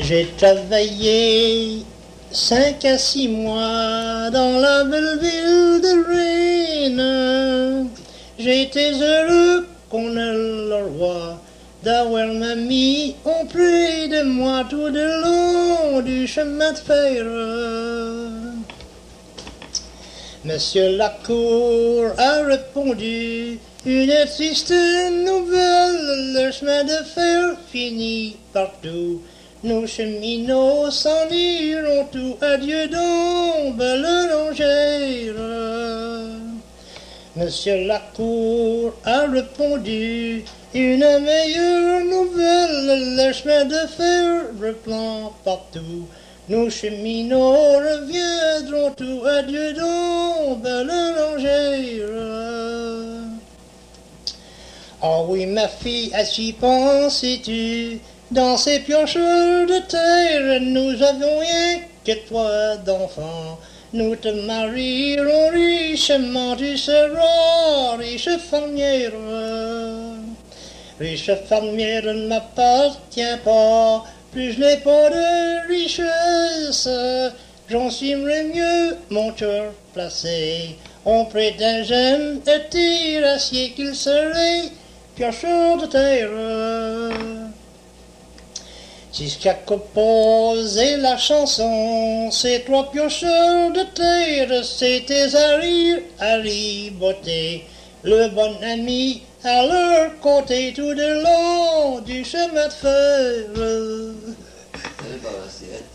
J'ai travaillé 5 à 6 mois dans la belle ville de Rennes. J'étais heureux qu'on ait le roi d'avoir mamie auprès de moi tout le long du chemin de fer. Monsieur Lacour a répondu, une triste nouvelle, le chemin de fer finit partout. Nos cheminots s'en iront tout, adieu donc, belle longère. Monsieur Lacour a répondu, une meilleure nouvelle, le chemin de fer reprend partout. Nos cheminots reviendront tout, adieu donc, belle longère. Oh oui, ma fille, à s'y penses-tu? Dans ces piocheurs de terre, nous avions rien que 3 d'enfants. Nous te marierons richement, tu seras riche fermière. Riche fermière ne m'appartient pas, plus je n'ai pas de richesse. J'en suivrai mieux mon cœur placé auprès d'un jeune et terrassier qu'il serait piocheur de terre. C'est ce qu'a composé la chanson, ces 3 piocheurs de terre, c'était Harry Beauté, le bon ami à leur côté tout le long du chemin de fer.